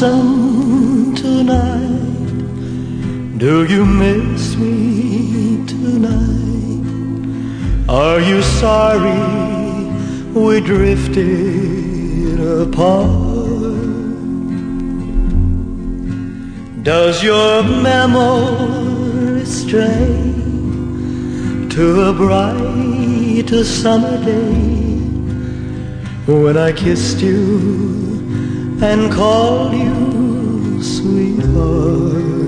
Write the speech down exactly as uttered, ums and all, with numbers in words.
lonesome tonight? Do you miss me tonight? Are you sorry we drifted apart? Does your memory stray to a bright summer day when I kissed you and called you sweetheart?